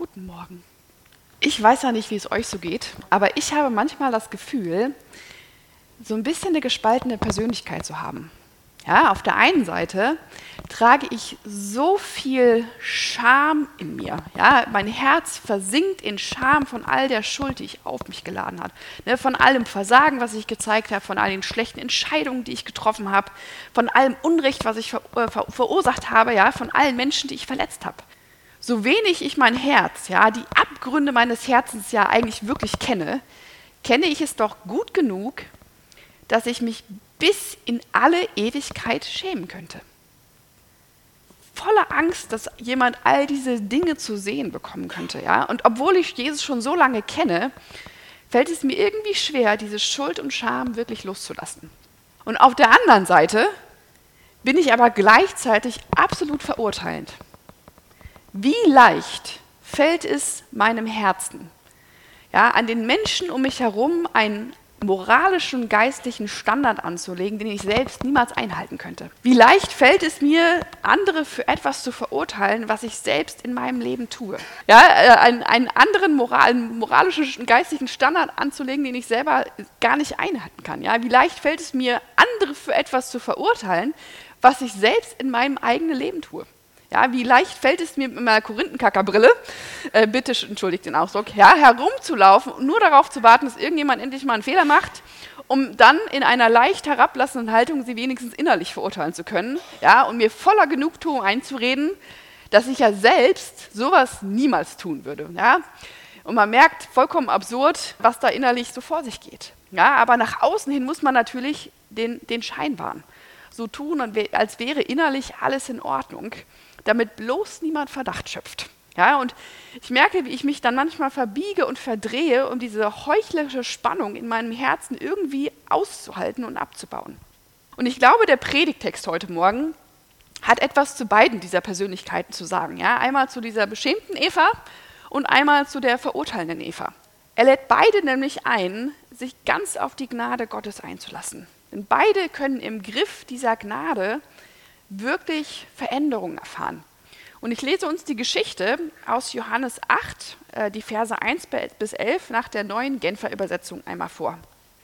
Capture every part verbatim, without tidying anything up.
Guten Morgen. Ich weiß ja nicht, wie es euch so geht, aber ich habe manchmal das Gefühl, so ein bisschen eine gespaltene Persönlichkeit zu haben. Ja, auf der einen Seite trage ich so viel Scham in mir. Ja, mein Herz versinkt in Scham von all der Schuld, die ich auf mich geladen habe. Ne, von allem Versagen, was ich gezeigt habe, von all den schlechten Entscheidungen, die ich getroffen habe, von allem Unrecht, was ich ver äh, ver verursacht habe, ja, von allen Menschen, die ich verletzt habe. So wenig ich mein Herz, ja, die Abgründe meines Herzens ja eigentlich wirklich kenne, kenne ich es doch gut genug, dass ich mich bis in alle Ewigkeit schämen könnte. Voller Angst, dass jemand all diese Dinge zu sehen bekommen könnte. Ja? Und obwohl ich Jesus schon so lange kenne, fällt es mir irgendwie schwer, diese Schuld und Scham wirklich loszulassen. Und auf der anderen Seite bin ich aber gleichzeitig absolut verurteilend. Wie leicht fällt es meinem Herzen, ja, an den Menschen um mich herum einen moralischen, geistlichen Standard anzulegen, den ich selbst niemals einhalten könnte. Wie leicht fällt es mir, andere für etwas zu verurteilen, was ich selbst in meinem Leben tue. Ja, einen, einen anderen Moral, moralischen, geistlichen Standard anzulegen, den ich selber gar nicht einhalten kann. Ja, wie leicht fällt es mir, andere für etwas zu verurteilen, was ich selbst in meinem eigenen Leben tue. Ja, wie leicht fällt es mir mit meiner Korinthenkackerbrille, äh, bitte entschuldigt den Ausdruck, ja, herumzulaufen und nur darauf zu warten, dass irgendjemand endlich mal einen Fehler macht, um dann in einer leicht herablassenden Haltung sie wenigstens innerlich verurteilen zu können, ja, und mir voller Genugtuung einzureden, dass ich ja selbst sowas niemals tun würde. Ja. Und man merkt, vollkommen absurd, was da innerlich so vor sich geht. Ja, aber nach außen hin muss man natürlich den, den Schein wahren. So tun, als wäre innerlich alles in Ordnung, damit bloß niemand Verdacht schöpft. Ja, und ich merke, wie ich mich dann manchmal verbiege und verdrehe, um diese heuchlerische Spannung in meinem Herzen irgendwie auszuhalten und abzubauen. Und ich glaube, der Predigttext heute Morgen hat etwas zu beiden dieser Persönlichkeiten zu sagen. Ja, einmal zu dieser beschämten Eva und einmal zu der verurteilenden Eva. Er lädt beide nämlich ein, sich ganz auf die Gnade Gottes einzulassen. Denn beide können im Griff dieser Gnade wirklich Veränderungen erfahren. Und ich lese uns die Geschichte aus Johannes acht, äh, die Verse eins bis elf nach der neuen Genfer Übersetzung einmal vor.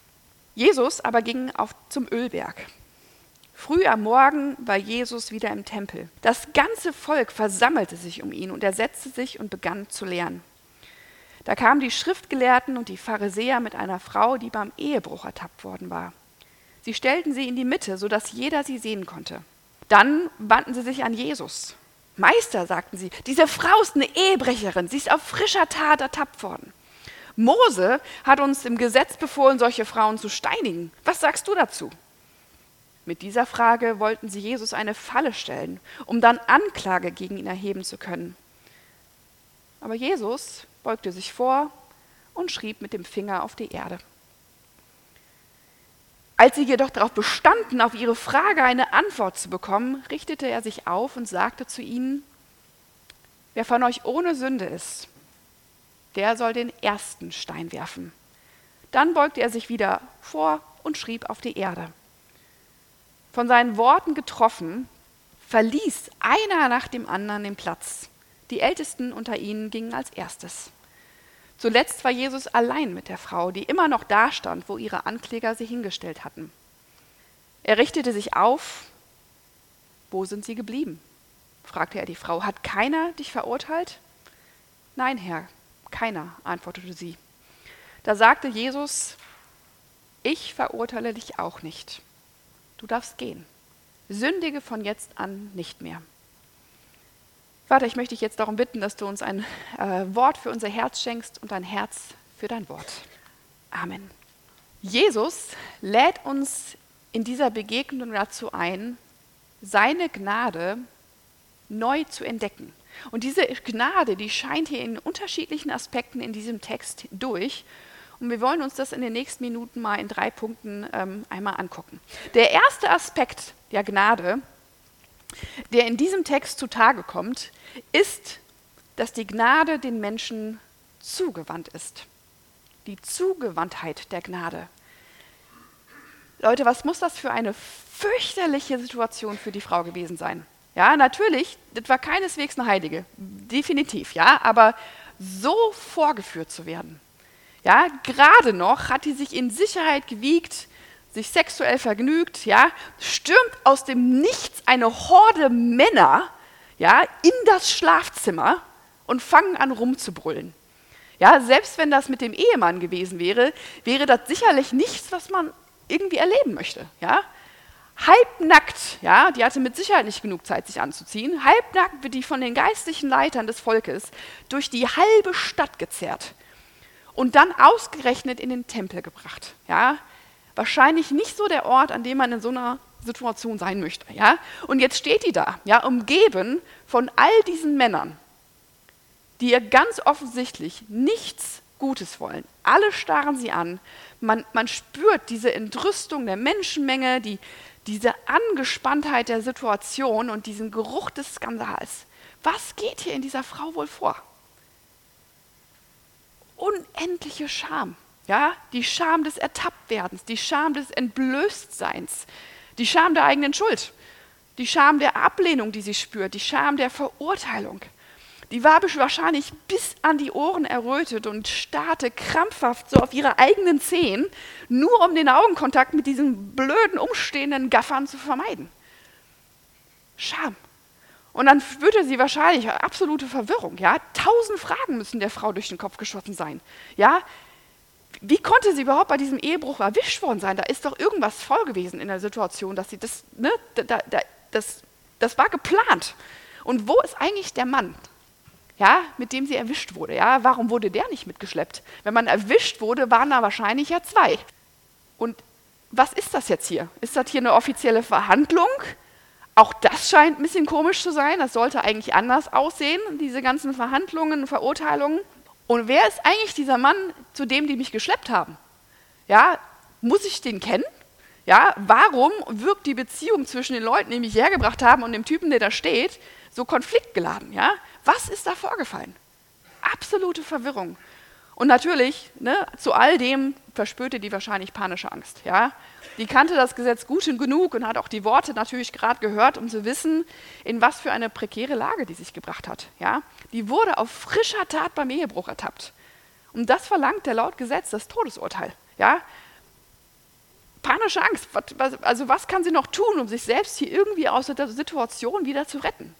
Jesus aber ging auf zum Ölberg. Früh am Morgen war Jesus wieder im Tempel. Das ganze Volk versammelte sich um ihn und er setzte sich und begann zu lehren. Da kamen die Schriftgelehrten und die Pharisäer mit einer Frau, die beim Ehebruch ertappt worden war. Sie stellten sie in die Mitte, sodass jeder sie sehen konnte. Dann wandten sie sich an Jesus. Meister, sagten sie, diese Frau ist eine Ehebrecherin, sie ist auf frischer Tat ertappt worden. Mose hat uns im Gesetz befohlen, solche Frauen zu steinigen. Was sagst du dazu? Mit dieser Frage wollten sie Jesus eine Falle stellen, um dann Anklage gegen ihn erheben zu können. Aber Jesus beugte sich vor und schrieb mit dem Finger auf die Erde. Als sie jedoch darauf bestanden, auf ihre Frage eine Antwort zu bekommen, richtete er sich auf und sagte zu ihnen, wer von euch ohne Sünde ist, der soll den ersten Stein werfen. Dann beugte er sich wieder vor und schrieb auf die Erde. Von seinen Worten getroffen, verließ einer nach dem anderen den Platz. Die Ältesten unter ihnen gingen als erstes. Zuletzt war Jesus allein mit der Frau, die immer noch dastand, wo ihre Ankläger sie hingestellt hatten. Er richtete sich auf. Wo sind sie geblieben? Fragte er die Frau. Hat keiner dich verurteilt? Nein, Herr, keiner, antwortete sie. Da sagte Jesus, ich verurteile dich auch nicht. Du darfst gehen. Sündige von jetzt an nicht mehr. Vater, ich möchte dich jetzt darum bitten, dass du uns ein äh, Wort für unser Herz schenkst und ein Herz für dein Wort. Amen. Jesus lädt uns in dieser Begegnung dazu ein, seine Gnade neu zu entdecken. Und diese Gnade, die scheint hier in unterschiedlichen Aspekten in diesem Text durch. Und wir wollen uns das in den nächsten Minuten mal in drei Punkten ähm, einmal angucken. Der erste Aspekt der Gnade, der in diesem Text zutage kommt, ist, dass die Gnade den Menschen zugewandt ist. Die Zugewandtheit der Gnade. Leute, was muss das für eine fürchterliche Situation für die Frau gewesen sein? Ja, natürlich, das war keineswegs eine Heilige, definitiv, ja, aber so vorgeführt zu werden. Ja, gerade noch hat die sich in Sicherheit gewiegt, sich sexuell vergnügt, ja, stürmt aus dem Nichts eine Horde Männer, ja, in das Schlafzimmer und fangen an rumzubrüllen. Ja, selbst wenn das mit dem Ehemann gewesen wäre, wäre das sicherlich nichts, was man irgendwie erleben möchte. Ja? Halbnackt, ja, die hatte mit Sicherheit nicht genug Zeit, sich anzuziehen, halbnackt wird die von den geistlichen Leitern des Volkes durch die halbe Stadt gezerrt und dann ausgerechnet in den Tempel gebracht. Ja? Wahrscheinlich nicht so der Ort, an dem man in so einer Situation sein möchte. Ja? Und jetzt steht die da, ja, umgeben von all diesen Männern, die ihr ganz offensichtlich nichts Gutes wollen. Alle starren sie an. Man, man spürt diese Entrüstung der Menschenmenge, die, diese Angespanntheit der Situation und diesen Geruch des Skandals. Was geht hier in dieser Frau wohl vor? Unendliche Scham. Ja? Die Scham des Ertapptwerdens, die Scham des Entblößtseins, die Scham der eigenen Schuld, die Scham der Ablehnung, die sie spürt, die Scham der Verurteilung. Die war wahrscheinlich bis an die Ohren errötet und starrte krampfhaft so auf ihre eigenen Zehen, nur um den Augenkontakt mit diesen blöden, umstehenden Gaffern zu vermeiden. Scham. Und dann spürte sie wahrscheinlich absolute Verwirrung. Ja? Tausend Fragen müssen der Frau durch den Kopf geschossen sein. Ja? Wie konnte sie überhaupt bei diesem Ehebruch erwischt worden sein? Da ist doch irgendwas faul gewesen in der Situation, dass sie das, ne, da, da, das, das war geplant. Und wo ist eigentlich der Mann? Ja, mit dem sie erwischt wurde. Ja, warum wurde der nicht mitgeschleppt? Wenn man erwischt wurde, waren da wahrscheinlich ja zwei. Und was ist das jetzt hier? Ist das hier eine offizielle Verhandlung? Auch das scheint ein bisschen komisch zu sein. Das sollte eigentlich anders aussehen, diese ganzen Verhandlungen, Verurteilungen. Und wer ist eigentlich dieser Mann, zu dem die mich geschleppt haben? Ja, muss ich den kennen? Ja, warum wirkt die Beziehung zwischen den Leuten, die mich hergebracht haben, und dem Typen, der da steht, so konfliktgeladen? Ja? Was ist da vorgefallen? Absolute Verwirrung. Und natürlich, ne, zu all dem verspürte die wahrscheinlich panische Angst. Ja? Die kannte das Gesetz gut und genug und hat auch die Worte natürlich gerade gehört, um zu wissen, in was für eine prekäre Lage die sich gebracht hat. Ja? Die wurde auf frischer Tat beim Ehebruch ertappt. Und das verlangt der laut Gesetz das Todesurteil. Ja? Panische Angst. Was, also was kann sie noch tun, um sich selbst hier irgendwie aus der Situation wieder zu retten?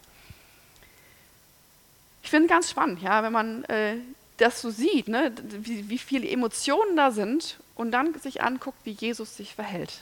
Ich finde ganz spannend, ja, wenn man äh, das so sieht, ne, wie, wie viele Emotionen da sind und dann sich anguckt, wie Jesus sich verhält.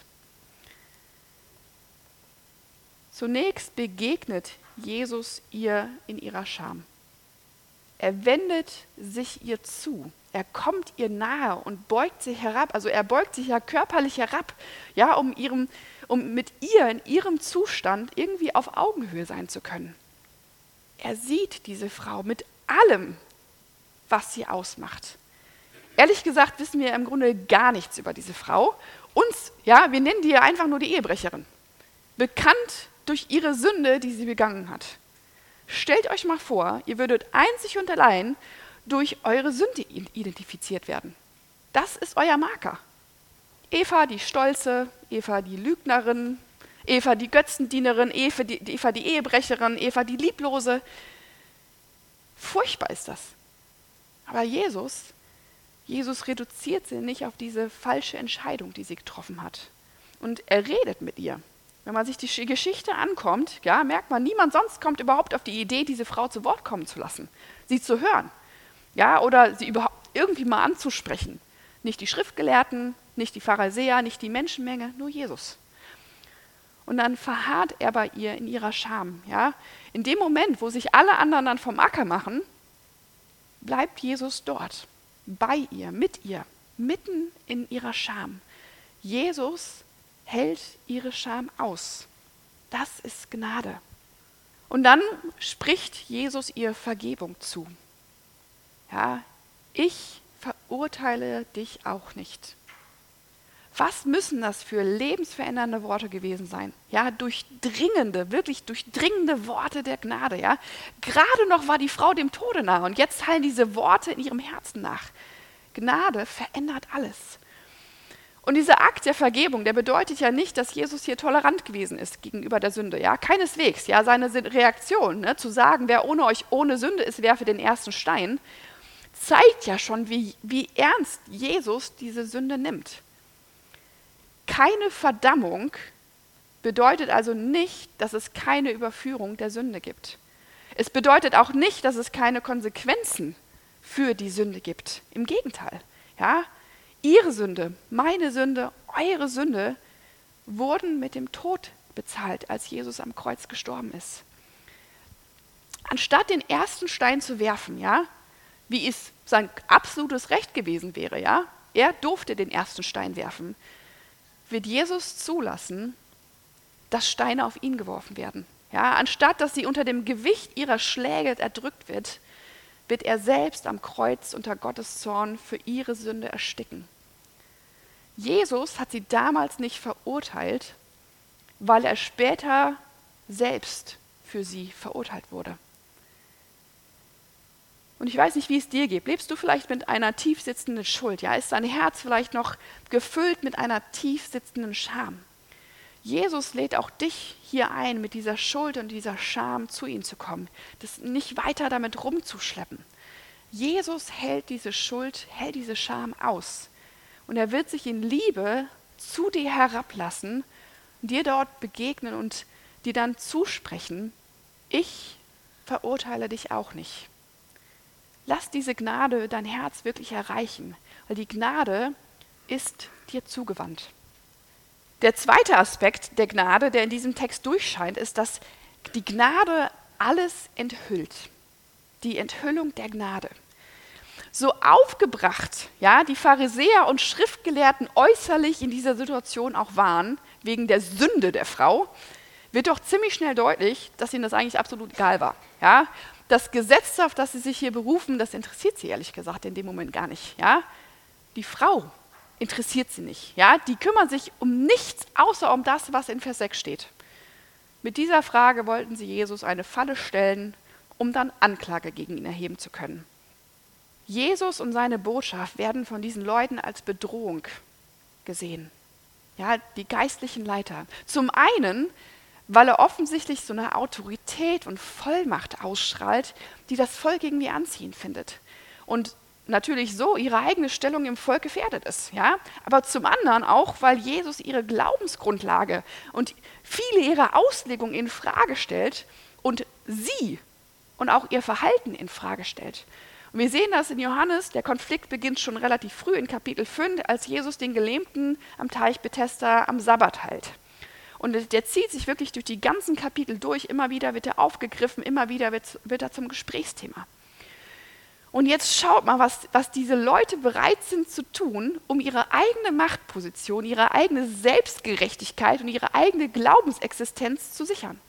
Zunächst begegnet Jesus ihr in ihrer Scham. Er wendet sich ihr zu. Er kommt ihr nahe und beugt sich herab. Also er beugt sich ja körperlich herab, ja, um, ihrem, um mit ihr in ihrem Zustand irgendwie auf Augenhöhe sein zu können. Er sieht diese Frau mit allem, was sie ausmacht. Ehrlich gesagt wissen wir im Grunde gar nichts über diese Frau. Uns, ja, wir nennen die ja einfach nur die Ehebrecherin. Bekannt durch ihre Sünde, die sie begangen hat. Stellt euch mal vor, ihr würdet einzig und allein durch eure Sünde identifiziert werden. Das ist euer Marker. Eva die Stolze, Eva die Lügnerin, Eva die Götzendienerin, Eva die, Eva die Ehebrecherin, Eva die Lieblose. Furchtbar ist das. Aber Jesus, Jesus reduziert sie nicht auf diese falsche Entscheidung, die sie getroffen hat. Und er redet mit ihr. Wenn man sich die Geschichte ankommt, ja, merkt man, niemand sonst kommt überhaupt auf die Idee, diese Frau zu Wort kommen zu lassen, sie zu hören, ja, oder sie überhaupt irgendwie mal anzusprechen. Nicht die Schriftgelehrten, nicht die Pharisäer, nicht die Menschenmenge, nur Jesus. Und dann verharrt er bei ihr in ihrer Scham. Ja? In dem Moment, wo sich alle anderen dann vom Acker machen, bleibt Jesus dort, bei ihr, mit ihr, mitten in ihrer Scham. Jesus hält ihre Scham aus. Das ist Gnade. Und dann spricht Jesus ihr Vergebung zu. Ja, ich verurteile dich auch nicht. Was müssen das für lebensverändernde Worte gewesen sein? Ja, durchdringende, wirklich durchdringende Worte der Gnade. Ja? Gerade noch war die Frau dem Tode nahe und jetzt hallen diese Worte in ihrem Herzen nach. Gnade verändert alles. Und dieser Akt der Vergebung, der bedeutet ja nicht, dass Jesus hier tolerant gewesen ist gegenüber der Sünde. Ja, keineswegs. Ja, seine Reaktion, ne, zu sagen, wer ohne euch ohne Sünde ist, werfe den ersten Stein, zeigt ja schon, wie, wie ernst Jesus diese Sünde nimmt. Keine Verdammung bedeutet also nicht, dass es keine Überführung der Sünde gibt. Es bedeutet auch nicht, dass es keine Konsequenzen für die Sünde gibt. Im Gegenteil. Ja? Ihre Sünde, meine Sünde, eure Sünde wurden mit dem Tod bezahlt, als Jesus am Kreuz gestorben ist. Anstatt den ersten Stein zu werfen, ja, wie es sein absolutes Recht gewesen wäre, ja, er durfte den ersten Stein werfen, wird Jesus zulassen, dass Steine auf ihn geworfen werden. Ja, anstatt dass sie unter dem Gewicht ihrer Schläge erdrückt wird, wird er selbst am Kreuz unter Gottes Zorn für ihre Sünde ersticken. Jesus hat sie damals nicht verurteilt, weil er später selbst für sie verurteilt wurde. Und ich weiß nicht, wie es dir geht. Lebst du vielleicht mit einer tief sitzenden Schuld? Ja, ist dein Herz vielleicht noch gefüllt mit einer tief sitzenden Scham? Jesus lädt auch dich hier ein, mit dieser Schuld und dieser Scham zu ihm zu kommen, das nicht weiter damit rumzuschleppen. Jesus hält diese Schuld, hält diese Scham aus. Und er wird sich in Liebe zu dir herablassen, dir dort begegnen und dir dann zusprechen, ich verurteile dich auch nicht. Lass diese Gnade dein Herz wirklich erreichen, weil die Gnade ist dir zugewandt. Der zweite Aspekt der Gnade, der in diesem Text durchscheint, ist, dass die Gnade alles enthüllt. Die Enthüllung der Gnade. So aufgebracht, ja, die Pharisäer und Schriftgelehrten äußerlich in dieser Situation auch waren, wegen der Sünde der Frau, wird doch ziemlich schnell deutlich, dass ihnen das eigentlich absolut egal war. Ja? Das Gesetz, auf das sie sich hier berufen, das interessiert sie ehrlich gesagt in dem Moment gar nicht. Ja? Die Frau interessiert sie nicht. Ja? Die kümmern sich um nichts, außer um das, was in Vers sechs steht. Mit dieser Frage wollten sie Jesus eine Falle stellen, um dann Anklage gegen ihn erheben zu können. Jesus und seine Botschaft werden von diesen Leuten als Bedrohung gesehen. Ja, die geistlichen Leiter. Zum einen, weil er offensichtlich so eine Autorität und Vollmacht ausstrahlt, die das Volk irgendwie anziehend findet. Und natürlich so ihre eigene Stellung im Volk gefährdet ist. Ja? Aber zum anderen auch, weil Jesus ihre Glaubensgrundlage und viele ihrer Auslegungen in Frage stellt und sie und auch ihr Verhalten in Frage stellt. Und wir sehen das in Johannes, der Konflikt beginnt schon relativ früh in Kapitel fünf, als Jesus den Gelähmten am Teich Bethesda am Sabbat heilt. Und der zieht sich wirklich durch die ganzen Kapitel durch, immer wieder wird er aufgegriffen, immer wieder wird, wird er zum Gesprächsthema. Und jetzt schaut mal, was, was diese Leute bereit sind zu tun, um ihre eigene Machtposition, ihre eigene Selbstgerechtigkeit und ihre eigene Glaubensexistenz zu sichern.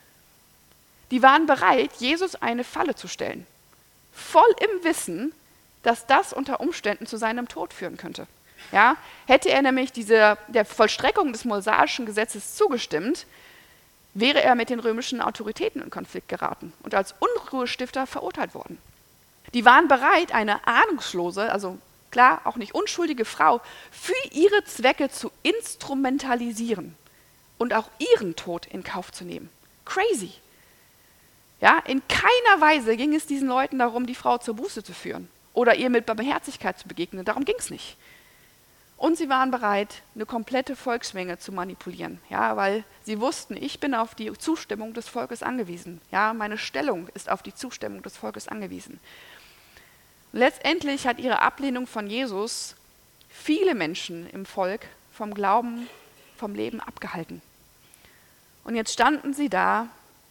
Die waren bereit, Jesus eine Falle zu stellen. Voll im Wissen, dass das unter Umständen zu seinem Tod führen könnte. Ja, hätte er nämlich diese, der Vollstreckung des mosaischen Gesetzes zugestimmt, wäre er mit den römischen Autoritäten in Konflikt geraten und als Unruhestifter verurteilt worden. Die waren bereit, eine ahnungslose, also klar auch nicht unschuldige Frau, für ihre Zwecke zu instrumentalisieren und auch ihren Tod in Kauf zu nehmen. Crazy. Ja, in keiner Weise ging es diesen Leuten darum, die Frau zur Buße zu führen oder ihr mit Barmherzigkeit zu begegnen. Darum ging es nicht. Und sie waren bereit, eine komplette Volksmenge zu manipulieren, ja, weil sie wussten, ich bin auf die Zustimmung des Volkes angewiesen. Ja, meine Stellung ist auf die Zustimmung des Volkes angewiesen. Letztendlich hat ihre Ablehnung von Jesus viele Menschen im Volk vom Glauben, vom Leben abgehalten. Und jetzt standen sie da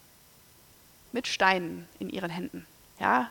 mit Steinen in ihren Händen. Ja?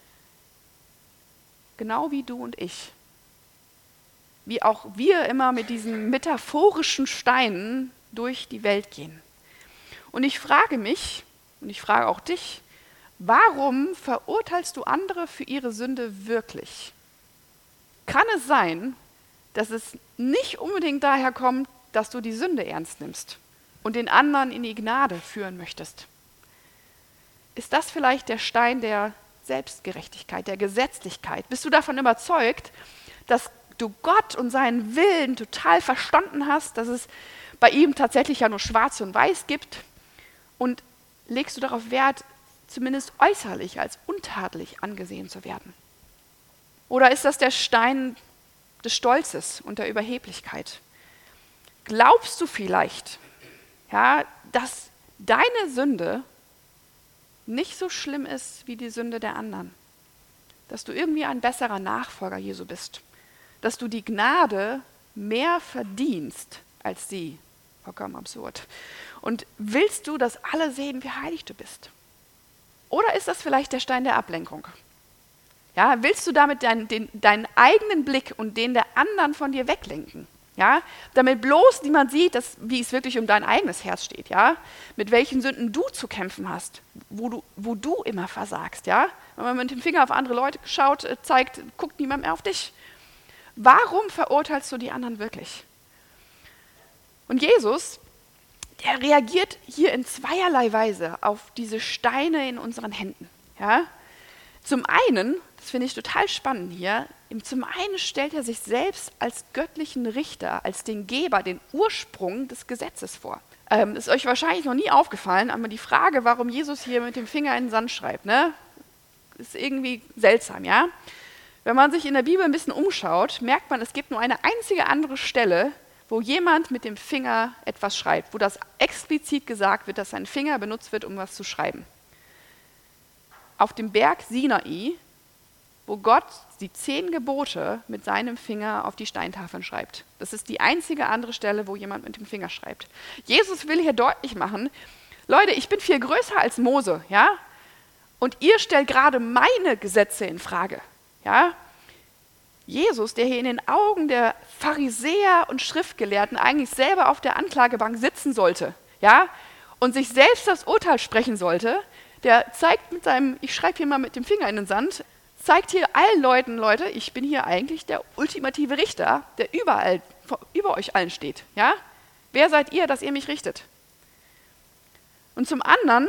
Genau wie du und ich. Wie auch wir immer mit diesen metaphorischen Steinen durch die Welt gehen. Und ich frage mich, und ich frage auch dich, warum verurteilst du andere für ihre Sünde wirklich? Kann es sein, dass es nicht unbedingt daher kommt, dass du die Sünde ernst nimmst und den anderen in die Gnade führen möchtest? Ist das vielleicht der Stein der Selbstgerechtigkeit, der Gesetzlichkeit? Bist du davon überzeugt, dass du Gott und seinen Willen total verstanden hast, dass es bei ihm tatsächlich ja nur Schwarz und Weiß gibt? Und legst du darauf Wert, zumindest äußerlich als untadelig angesehen zu werden? Oder ist das der Stein des Stolzes und der Überheblichkeit? Glaubst du vielleicht, ja, dass deine Sünde nicht so schlimm ist wie die Sünde der anderen? Dass du irgendwie ein besserer Nachfolger Jesu bist? Dass du die Gnade mehr verdienst als sie? Vollkommen absurd. Und willst du, dass alle sehen, wie heilig du bist? Oder ist das vielleicht der Stein der Ablenkung? Ja, willst du damit dein, den, deinen eigenen Blick und den der anderen von dir weglenken? Ja, damit bloß niemand sieht, dass, wie es wirklich um dein eigenes Herz steht, ja, mit welchen Sünden du zu kämpfen hast, wo du, wo du immer versagst, ja. Wenn man mit dem Finger auf andere Leute schaut, zeigt, guckt niemand mehr auf dich. Warum verurteilst du die anderen wirklich? Und Jesus, der reagiert hier in zweierlei Weise auf diese Steine in unseren Händen, ja. Zum einen, das finde ich total spannend hier, zum einen stellt er sich selbst als göttlichen Richter, als den Geber, den Ursprung des Gesetzes vor. Ähm, ist euch wahrscheinlich noch nie aufgefallen, aber die Frage, warum Jesus hier mit dem Finger in den Sand schreibt, ne, ist irgendwie seltsam, ja? Wenn man sich in der Bibel ein bisschen umschaut, merkt man, es gibt nur eine einzige andere Stelle, wo jemand mit dem Finger etwas schreibt, wo das explizit gesagt wird, dass sein Finger benutzt wird, um was zu schreiben. Auf dem Berg Sinai, wo Gott die zehn Gebote mit seinem Finger auf die Steintafeln schreibt. Das ist die einzige andere Stelle, wo jemand mit dem Finger schreibt. Jesus will hier deutlich machen, Leute, ich bin viel größer als Mose, ja? Und ihr stellt gerade meine Gesetze in Frage, ja? Jesus, der hier in den Augen der Pharisäer und Schriftgelehrten eigentlich selber auf der Anklagebank sitzen sollte, ja? Und sich selbst das Urteil sprechen sollte, der zeigt mit seinem, ich schreibe hier mal mit dem Finger in den Sand, zeigt hier allen Leuten, Leute, ich bin hier eigentlich der ultimative Richter, der überall, über euch allen steht. Ja? Wer seid ihr, dass ihr mich richtet? Und zum anderen,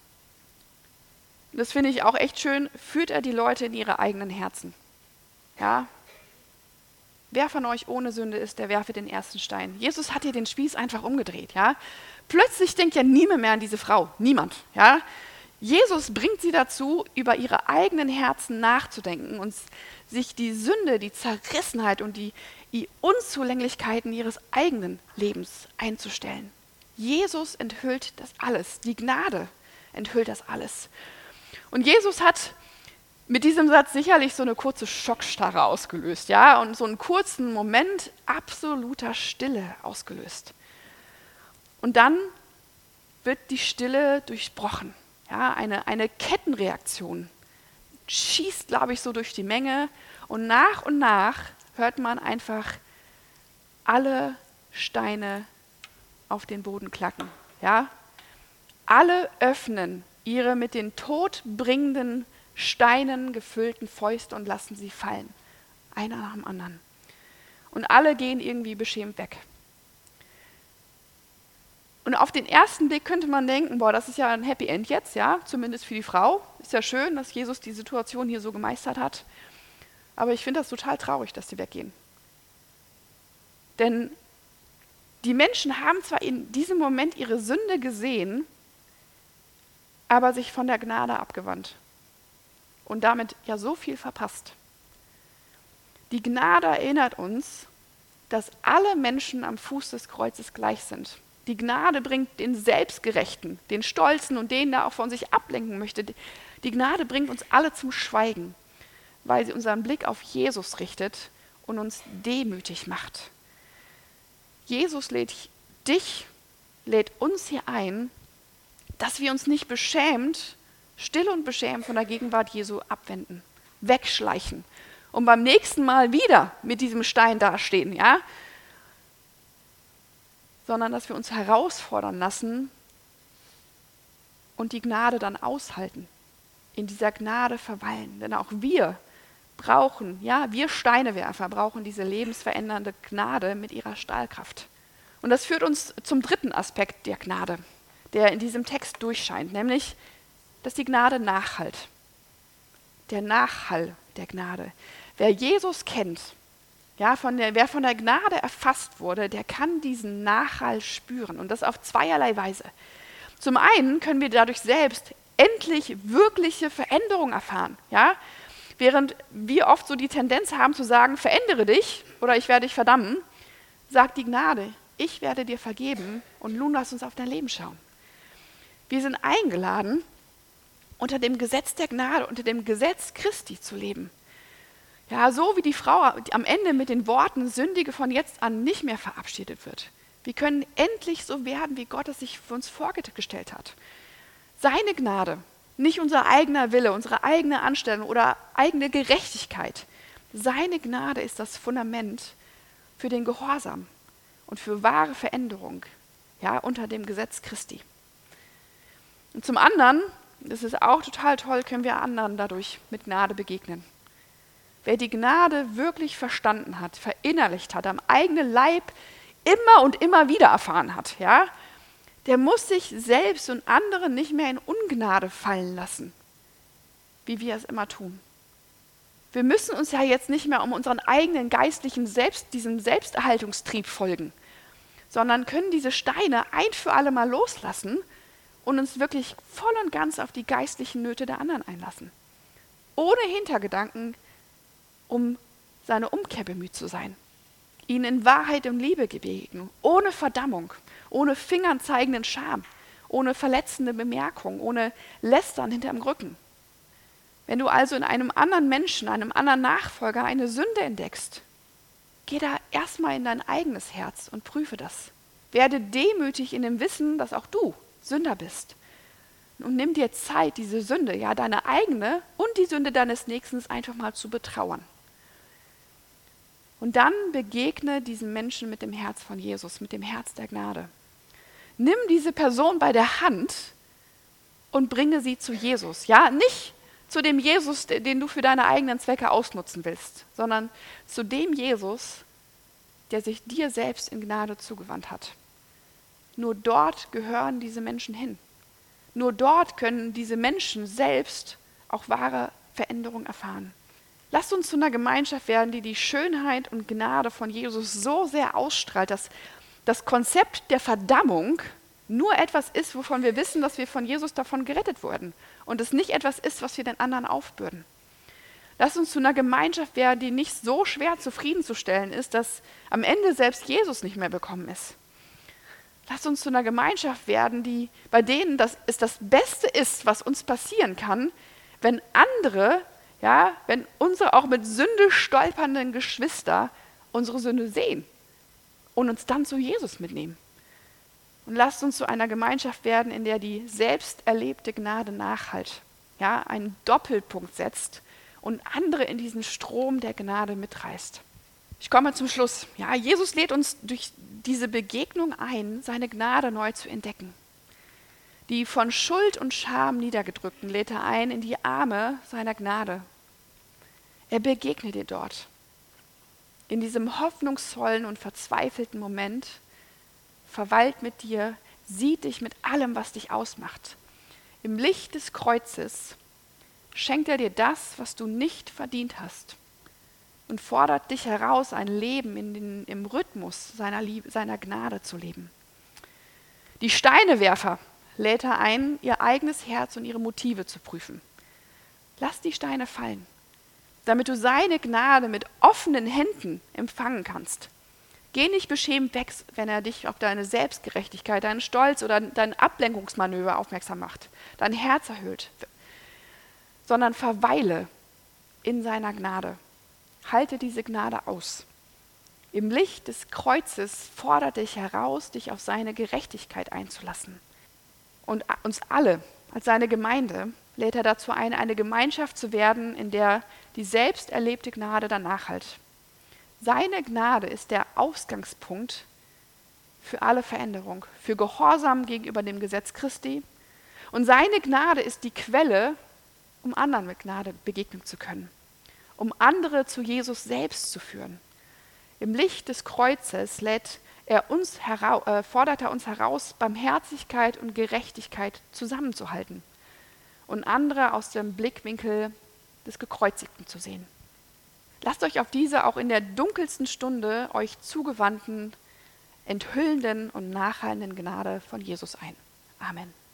das finde ich auch echt schön, führt er die Leute in ihre eigenen Herzen. Ja? Wer von euch ohne Sünde ist, der werfe den ersten Stein. Jesus hat hier den Spieß einfach umgedreht. Ja? Plötzlich denkt ja niemand mehr an diese Frau. Niemand. Ja? Jesus bringt sie dazu, über ihre eigenen Herzen nachzudenken und sich die Sünde, die Zerrissenheit und die, die Unzulänglichkeiten ihres eigenen Lebens einzustellen. Jesus enthüllt das alles. Die Gnade enthüllt das alles. Und Jesus hat mit diesem Satz sicherlich so eine kurze Schockstarre ausgelöst, ja, und so einen kurzen Moment absoluter Stille ausgelöst. Und dann wird die Stille durchbrochen. Ja, eine, eine Kettenreaktion schießt, glaube ich, so durch die Menge und nach und nach hört man einfach alle Steine auf den Boden klacken. Ja? Alle öffnen ihre mit den todbringenden Steinen gefüllten Fäuste und lassen sie fallen, einer nach dem anderen. Und alle gehen irgendwie beschämt weg. Und auf den ersten Blick könnte man denken, boah, das ist ja ein Happy End jetzt, ja, zumindest für die Frau. Ist ja schön, dass Jesus die Situation hier so gemeistert hat. Aber ich finde das total traurig, dass die weggehen. Denn die Menschen haben zwar in diesem Moment ihre Sünde gesehen, aber sich von der Gnade abgewandt. Und damit ja so viel verpasst. Die Gnade erinnert uns, dass alle Menschen am Fuß des Kreuzes gleich sind. Die Gnade bringt den Selbstgerechten, den Stolzen und den, der auch von sich ablenken möchte. Die Gnade bringt uns alle zum Schweigen, weil sie unseren Blick auf Jesus richtet und uns demütig macht. Jesus lädt dich, lädt uns hier ein, dass wir uns nicht beschämt, still und beschämt von der Gegenwart Jesu abwenden, wegschleichen und beim nächsten Mal wieder mit diesem Stein dastehen, ja? Sondern dass wir uns herausfordern lassen und die Gnade dann aushalten, in dieser Gnade verweilen. Denn auch wir brauchen, ja, wir Steinewerfer brauchen diese lebensverändernde Gnade mit ihrer Stahlkraft. Und das führt uns zum dritten Aspekt der Gnade, der in diesem Text durchscheint, nämlich, dass die Gnade nachhallt. Der Nachhall der Gnade. Wer Jesus kennt, ja, von der, wer von der Gnade erfasst wurde, der kann diesen Nachhall spüren und das auf zweierlei Weise. Zum einen können wir dadurch selbst endlich wirkliche Veränderung erfahren. Ja? Während wir oft so die Tendenz haben zu sagen, verändere dich oder ich werde dich verdammen, sagt die Gnade, ich werde dir vergeben und nun lass uns auf dein Leben schauen. Wir sind eingeladen, unter dem Gesetz der Gnade, unter dem Gesetz Christi zu leben. Ja, so wie die Frau am Ende mit den Worten, Sündige von jetzt an nicht mehr verabschiedet wird. Wir können endlich so werden, wie Gott es sich für uns vorgestellt hat. Seine Gnade, nicht unser eigener Wille, unsere eigene Anstellung oder eigene Gerechtigkeit. Seine Gnade ist das Fundament für den Gehorsam und für wahre Veränderung, ja, unter dem Gesetz Christi. Und zum anderen, das ist auch total toll, können wir anderen dadurch mit Gnade begegnen. Wer die Gnade wirklich verstanden hat, verinnerlicht hat, am eigenen Leib immer und immer wieder erfahren hat, ja, der muss sich selbst und andere nicht mehr in Ungnade fallen lassen, wie wir es immer tun. Wir müssen uns ja jetzt nicht mehr um unseren eigenen geistlichen Selbst, diesem Selbsterhaltungstrieb folgen, sondern können diese Steine ein für alle Mal loslassen und uns wirklich voll und ganz auf die geistlichen Nöte der anderen einlassen. Ohne Hintergedanken, um seine Umkehr bemüht zu sein. Ihnen in Wahrheit und Liebe begegnen, ohne Verdammung, ohne fingerzeigenden Scham, ohne verletzende Bemerkung, ohne Lästern hinterm Rücken. Wenn du also in einem anderen Menschen, einem anderen Nachfolger eine Sünde entdeckst, geh da erstmal in dein eigenes Herz und prüfe das. Werde demütig in dem Wissen, dass auch du Sünder bist. Und nimm dir Zeit, diese Sünde, ja deine eigene und die Sünde deines Nächsten einfach mal zu betrauern. Und dann begegne diesem Menschen mit dem Herz von Jesus, mit dem Herz der Gnade. Nimm diese Person bei der Hand und bringe sie zu Jesus. Ja, nicht zu dem Jesus, den du für deine eigenen Zwecke ausnutzen willst, sondern zu dem Jesus, der sich dir selbst in Gnade zugewandt hat. Nur dort gehören diese Menschen hin. Nur dort können diese Menschen selbst auch wahre Veränderung erfahren. Lasst uns zu einer Gemeinschaft werden, die die Schönheit und Gnade von Jesus so sehr ausstrahlt, dass das Konzept der Verdammung nur etwas ist, wovon wir wissen, dass wir von Jesus davon gerettet wurden und es nicht etwas ist, was wir den anderen aufbürden. Lasst uns zu einer Gemeinschaft werden, die nicht so schwer zufriedenzustellen ist, dass am Ende selbst Jesus nicht mehr willkommen ist. Lasst uns zu einer Gemeinschaft werden, die, bei denen das, es das Beste ist, was uns passieren kann, wenn andere, ja, wenn unsere auch mit Sünde stolpernden Geschwister unsere Sünde sehen und uns dann zu Jesus mitnehmen. Und lasst uns zu einer Gemeinschaft werden, in der die selbst erlebte Gnade Nachhalt, ja, einen Doppelpunkt setzt und andere in diesen Strom der Gnade mitreißt. Ich komme zum Schluss. Ja, Jesus lädt uns durch diese Begegnung ein, seine Gnade neu zu entdecken. Die von Schuld und Scham Niedergedrückten lädt er ein in die Arme seiner Gnade. Er begegnet dir dort. In diesem hoffnungsvollen und verzweifelten Moment verweilt mit dir, sieht dich mit allem, was dich ausmacht. Im Licht des Kreuzes schenkt er dir das, was du nicht verdient hast und fordert dich heraus, ein Leben in den, im Rhythmus seiner, Liebe, seiner Gnade zu leben. Die Steinewerfer lädt er ein, ihr eigenes Herz und ihre Motive zu prüfen. Lass die Steine fallen, damit du seine Gnade mit offenen Händen empfangen kannst. Geh nicht beschämt weg, wenn er dich auf deine Selbstgerechtigkeit, deinen Stolz oder dein Ablenkungsmanöver aufmerksam macht, dein Herz erhöht, sondern verweile in seiner Gnade. Halte diese Gnade aus. Im Licht des Kreuzes fordert dich heraus, dich auf seine Gerechtigkeit einzulassen. Und uns alle als seine Gemeinde lädt er dazu ein, eine Gemeinschaft zu werden, in der die selbst erlebte Gnade dann nachhalt. Seine Gnade ist der Ausgangspunkt für alle Veränderung, für Gehorsam gegenüber dem Gesetz Christi. Und seine Gnade ist die Quelle, um anderen mit Gnade begegnen zu können, um andere zu Jesus selbst zu führen. Im Licht des Kreuzes lädt er uns herau- äh, fordert er uns heraus, Barmherzigkeit und Gerechtigkeit zusammenzuhalten und andere aus dem Blickwinkel des Gekreuzigten zu sehen. Lasst euch auf diese auch in der dunkelsten Stunde euch zugewandten, enthüllenden und nachhallenden Gnade von Jesus ein. Amen.